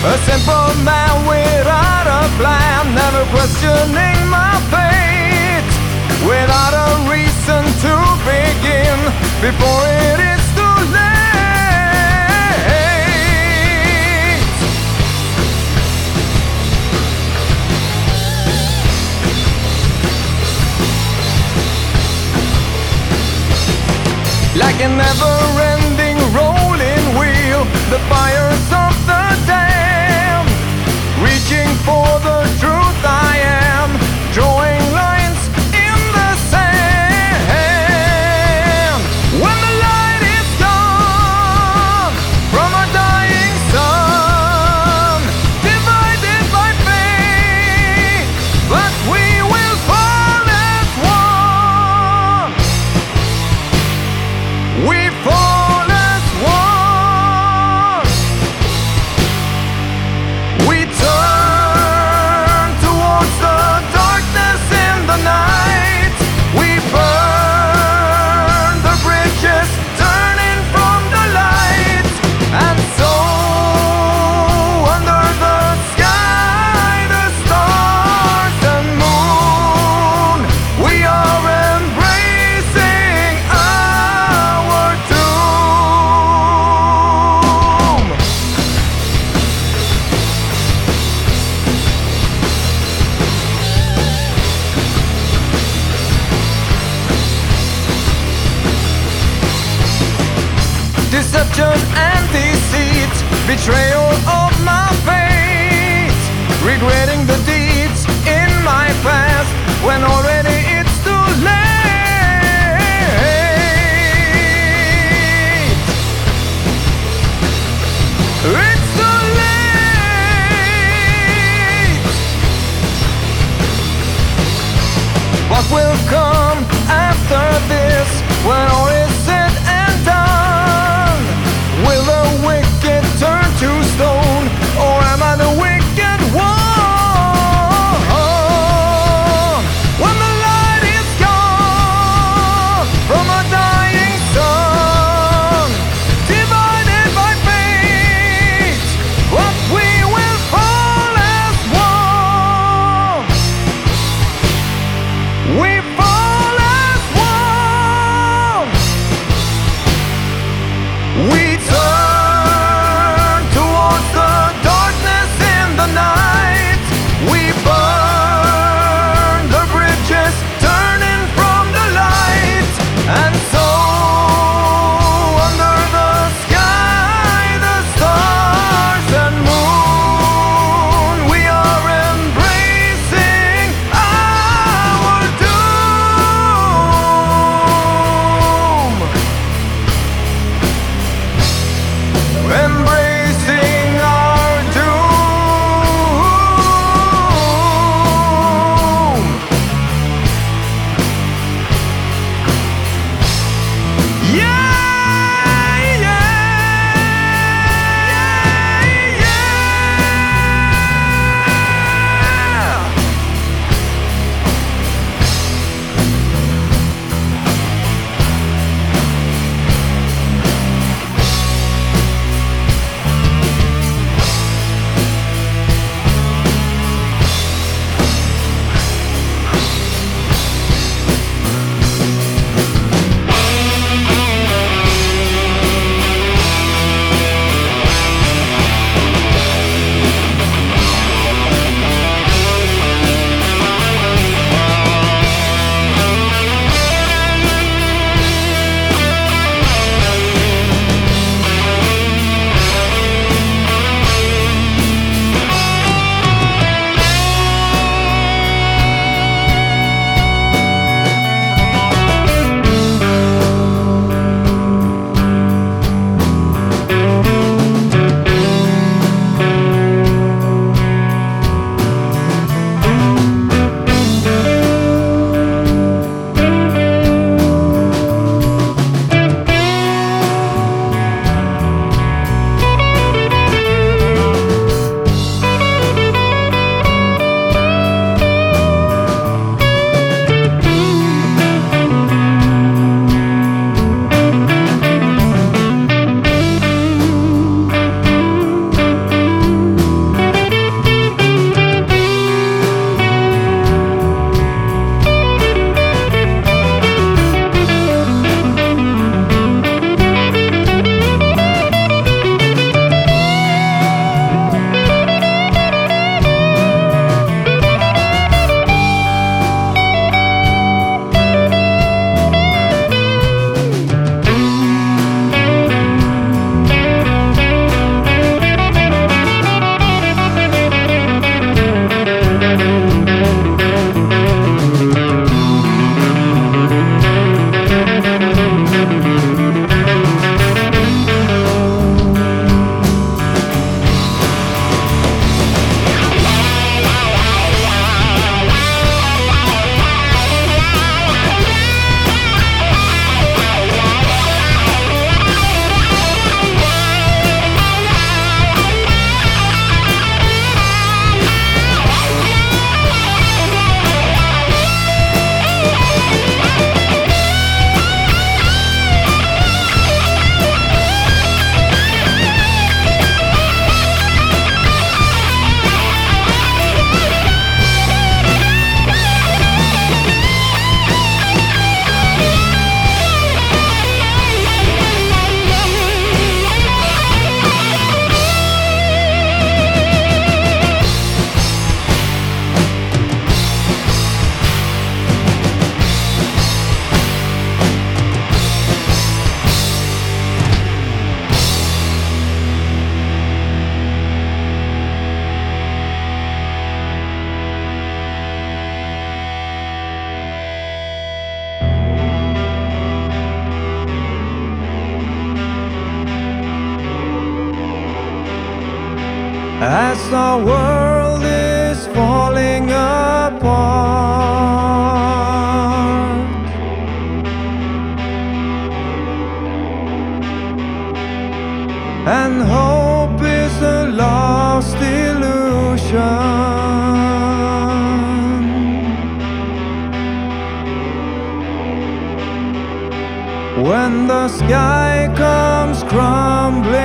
A simple man without a plan, never questioning my fate, without a reason to begin, before it is too late. Like a never-ending rolling wheel, the fires of the dam, reaching for the truth I am, drawing lines in the sand. When the light is gone from a dying sun, divided by fate, but we will fall as one. We fall as one. We turn towards the darkness in the night. We burn the bridges, turning from the light. And so under the sky, the stars and moon, we are embracing our doom. Deception and deceit, betrayal of my fate, regretting the deeds in my past when already it's too late. It's too late. What will come after this when all is said and done? Will the wicked turn to stone as our world is falling apart. And hope is a lost illusion. When the sky comes crumbling